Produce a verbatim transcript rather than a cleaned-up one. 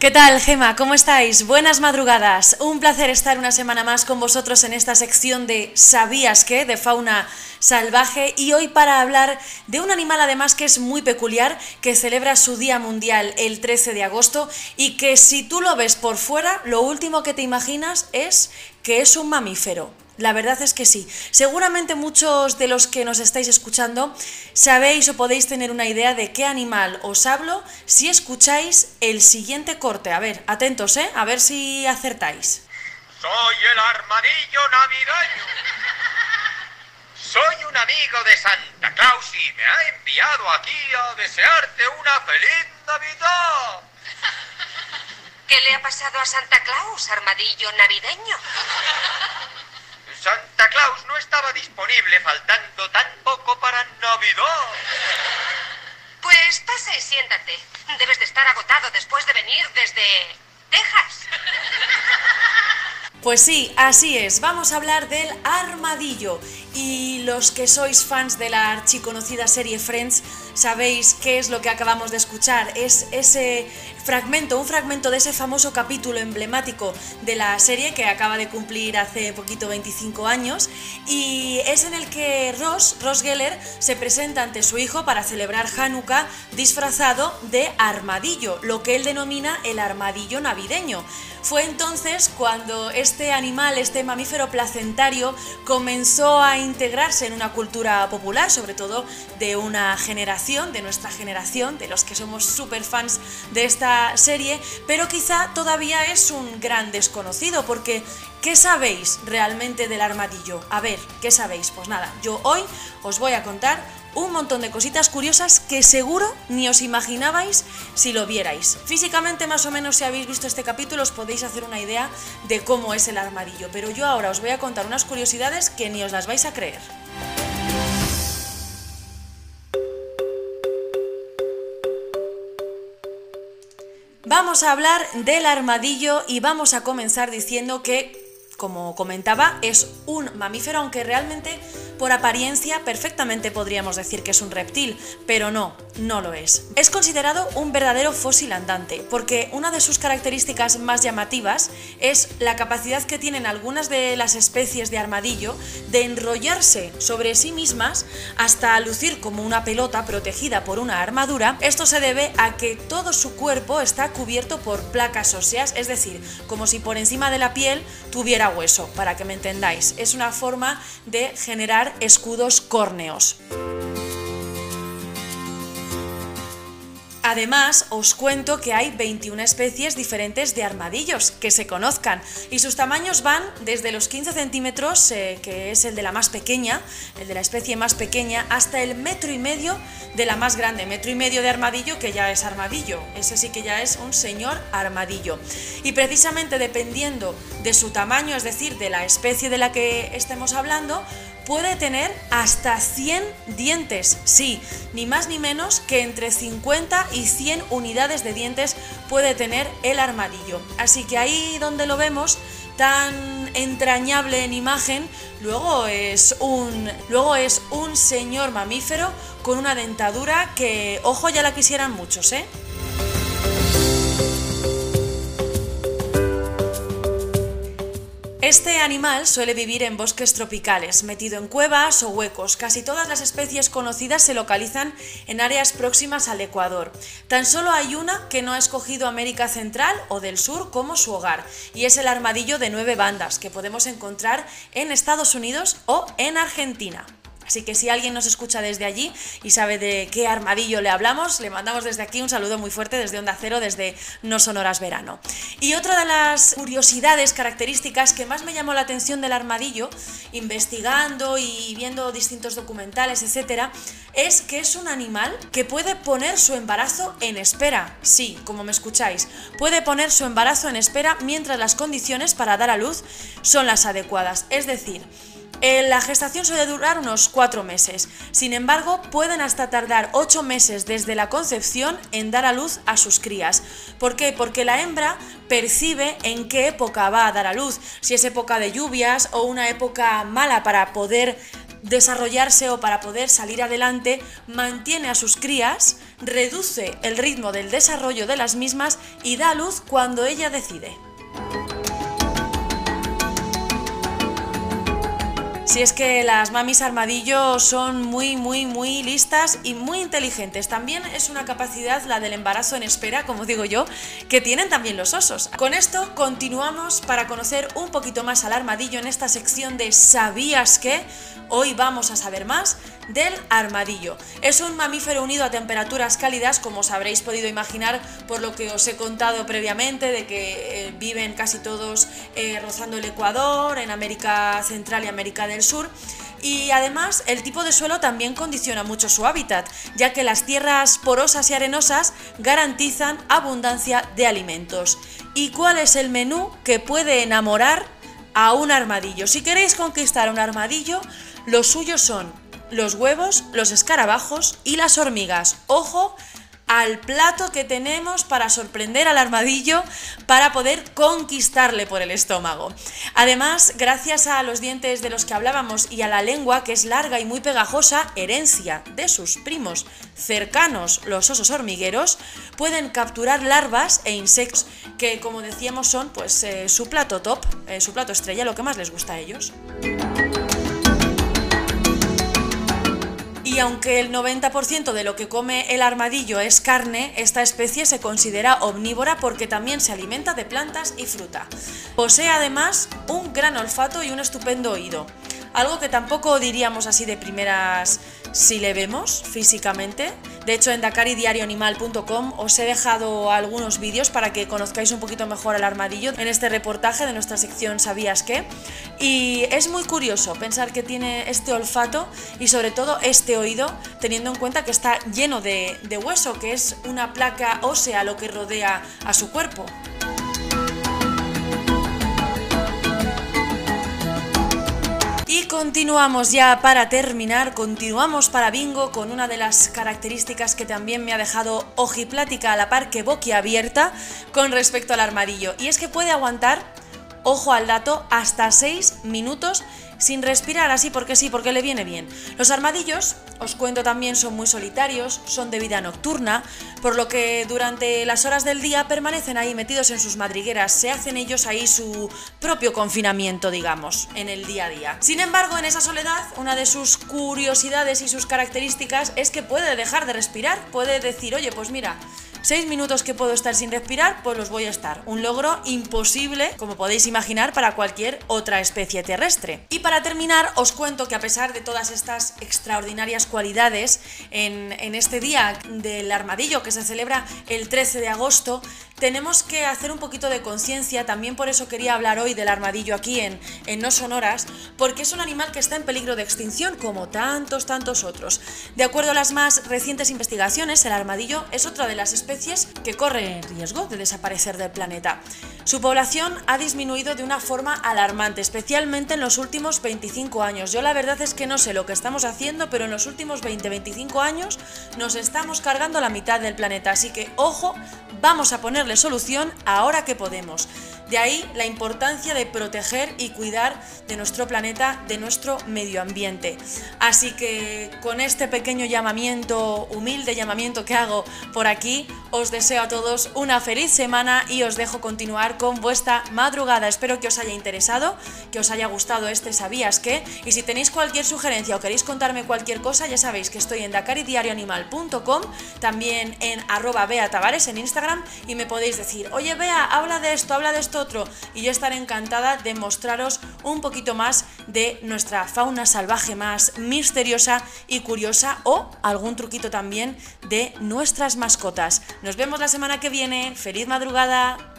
¿Qué tal, Gema? ¿Cómo estáis? Buenas madrugadas. Un placer estar una semana más con vosotros en esta sección de ¿Sabías qué? De fauna salvaje, y hoy para hablar de un animal además que es muy peculiar, que celebra su Día Mundial el trece de agosto y que si tú lo ves por fuera, lo último que te imaginas es que es un mamífero. La verdad es que sí. Seguramente muchos de los que nos estáis escuchando sabéis o podéis tener una idea de qué animal os hablo si escucháis el siguiente corte. A ver, atentos, ¿eh? A ver si acertáis. Soy el armadillo navideño. Soy un amigo de Santa Claus y me ha enviado aquí a desearte una feliz Navidad. ¿Qué le ha pasado a Santa Claus, armadillo navideño? Santa Claus no estaba disponible, faltando tan poco para Navidad. Pues pasa y siéntate. Debes de estar agotado después de venir desde Texas. Pues sí, así es. Vamos a hablar del armadillo. Y los que sois fans de la archiconocida serie Friends sabéis qué es lo que acabamos de escuchar. Es ese fragmento, un fragmento de ese famoso capítulo emblemático de la serie que acaba de cumplir hace poquito veinticinco años, y es en el que Ross, Ross Geller, se presenta ante su hijo para celebrar Hanukkah disfrazado de armadillo, lo que él denomina el armadillo navideño. Fue entonces cuando este animal, este mamífero placentario, comenzó a integrarse en una cultura popular, sobre todo de una generación, de nuestra generación, de los que somos súper fans de esta serie, pero quizá todavía es un gran desconocido, porque ¿qué sabéis realmente del armadillo? A ver, ¿qué sabéis? Pues nada, yo hoy os voy a contar un montón de cositas curiosas que seguro ni os imaginabais si lo vierais. Físicamente, más o menos, si habéis visto este capítulo, os podéis hacer una idea de cómo es el armadillo, pero yo ahora os voy a contar unas curiosidades que ni os las vais a creer. Vamos a hablar del armadillo y vamos a comenzar diciendo que, como comentaba, es un mamífero, aunque realmente por apariencia perfectamente podríamos decir que es un reptil, pero no, no lo es. Es considerado un verdadero fósil andante, porque una de sus características más llamativas es la capacidad que tienen algunas de las especies de armadillo de enrollarse sobre sí mismas hasta lucir como una pelota protegida por una armadura. Esto se debe a que todo su cuerpo está cubierto por placas óseas, es decir, como si por encima de la piel tuviera hueso, para que me entendáis. Es una forma de generar escudos córneos. Además, os cuento que hay veintiuna especies diferentes de armadillos que se conozcan, y sus tamaños van desde los quince centímetros, eh, que es el de la más pequeña, el de la especie más pequeña, hasta el metro y medio de la más grande, metro y medio de armadillo, que ya es armadillo, ese sí que ya es un señor armadillo. Y precisamente dependiendo de su tamaño, es decir, de la especie de la que estemos hablando, puede tener hasta cien dientes, sí, ni más ni menos que entre cincuenta y cien unidades de dientes puede tener el armadillo. Así que ahí donde lo vemos tan entrañable en imagen, luego es un, luego es un señor mamífero con una dentadura que, ojo, ya la quisieran muchos, ¿eh? Este animal suele vivir en bosques tropicales, metido en cuevas o huecos. Casi todas las especies conocidas se localizan en áreas próximas al Ecuador. Tan solo hay una que no ha escogido América Central o del Sur como su hogar, y es el armadillo de nueve bandas, que podemos encontrar en Estados Unidos o en Argentina. Así que si alguien nos escucha desde allí y sabe de qué armadillo le hablamos, le mandamos desde aquí un saludo muy fuerte desde Onda Cero, desde No Sonoras Verano. Y otra de las curiosidades, características que más me llamó la atención del armadillo, investigando y viendo distintos documentales, etcétera, es que es un animal que puede poner su embarazo en espera. Sí, como me escucháis, puede poner su embarazo en espera mientras las condiciones para dar a luz son las adecuadas. Es decir, la gestación suele durar unos cuatro meses, sin embargo pueden hasta tardar ocho meses desde la concepción en dar a luz a sus crías. ¿Por qué? Porque la hembra percibe en qué época va a dar a luz, si es época de lluvias o una época mala para poder desarrollarse o para poder salir adelante, mantiene a sus crías, reduce el ritmo del desarrollo de las mismas y da a luz cuando ella decide. Si es que las mamis armadillo son muy, muy, muy listas y muy inteligentes. También es una capacidad, la del embarazo en espera, como digo yo, que tienen también los osos. Con esto continuamos para conocer un poquito más al armadillo en esta sección de ¿sabías qué? Hoy vamos a saber más del armadillo. Es un mamífero unido a temperaturas cálidas, como os habréis podido imaginar por lo que os he contado previamente, de que eh, viven casi todos eh, rozando el Ecuador, en América Central y América del Sur. Y además el tipo de suelo también condiciona mucho su hábitat, ya que las tierras porosas y arenosas garantizan abundancia de alimentos. ¿Y cuál es el menú que puede enamorar a un armadillo? Si queréis conquistar a un armadillo, los suyos son los huevos, los escarabajos y las hormigas. ¡Ojo al plato que tenemos para sorprender al armadillo, para poder conquistarle por el estómago! Además, gracias a los dientes de los que hablábamos y a la lengua, que es larga y muy pegajosa, herencia de sus primos cercanos, los osos hormigueros, pueden capturar larvas e insectos que, como decíamos, son pues eh, su plato top, eh, su plato estrella, lo que más les gusta a ellos. Y aunque el noventa por ciento de lo que come el armadillo es carne, esta especie se considera omnívora porque también se alimenta de plantas y fruta. Posee además un gran olfato y un estupendo oído, algo que tampoco diríamos así de primeras si le vemos físicamente. De hecho, en dakari diario animal punto com os he dejado algunos vídeos para que conozcáis un poquito mejor al armadillo en este reportaje de nuestra sección ¿Sabías qué? Y es muy curioso pensar que tiene este olfato y sobre todo este oído, teniendo en cuenta que está lleno de, de hueso, que es una placa ósea lo que rodea a su cuerpo. Y continuamos ya para terminar, continuamos para bingo con una de las características que también me ha dejado ojiplática a la par que boquiabierta con respecto al armadillo. Y es que puede aguantar, ojo al dato, hasta seis minutos sin respirar, así porque sí, porque le viene bien. Los armadillos, os cuento también, son muy solitarios, son de vida nocturna, por lo que durante las horas del día permanecen ahí metidos en sus madrigueras, se hacen ellos ahí su propio confinamiento, digamos, en el día a día. Sin embargo, en esa soledad, una de sus curiosidades y sus características es que puede dejar de respirar, puede decir, oye, pues mira, seis minutos que puedo estar sin respirar, pues los voy a estar. Un logro imposible, como podéis imaginar, para cualquier otra especie terrestre. Y para terminar, os cuento que a pesar de todas estas extraordinarias cualidades, en, en este día del armadillo que se celebra el trece de agosto, tenemos que hacer un poquito de conciencia. También por eso quería hablar hoy del armadillo aquí en, en No Sonoras, porque es un animal que está en peligro de extinción, como tantos, tantos otros. De acuerdo a las más recientes investigaciones, el armadillo es otra de las especies que corre riesgo de desaparecer del planeta. Su población ha disminuido de una forma alarmante, especialmente en los últimos veinticinco años. Yo la verdad es que no sé lo que estamos haciendo, pero en los últimos veinte a veinticinco años nos estamos cargando la mitad del planeta, así que ojo, vamos a ponerle solución ahora que podemos. De ahí la importancia de proteger y cuidar de nuestro planeta, de nuestro medio ambiente. Así que con este pequeño llamamiento, humilde llamamiento que hago por aquí, os deseo a todos una feliz semana y os dejo continuar con vuestra madrugada. Espero que os haya interesado, que os haya gustado este ¿Sabías qué? Y si tenéis cualquier sugerencia o queréis contarme cualquier cosa, ya sabéis que estoy en dakari diario animal punto com, también en arroba bea tavares en Instagram, y me podéis decir, oye Bea, habla de esto, habla de esto otro, y yo estaré encantada de mostraros un poquito más de nuestra fauna salvaje más misteriosa y curiosa, o algún truquito también de nuestras mascotas. Nos vemos la semana que viene. ¡Feliz madrugada!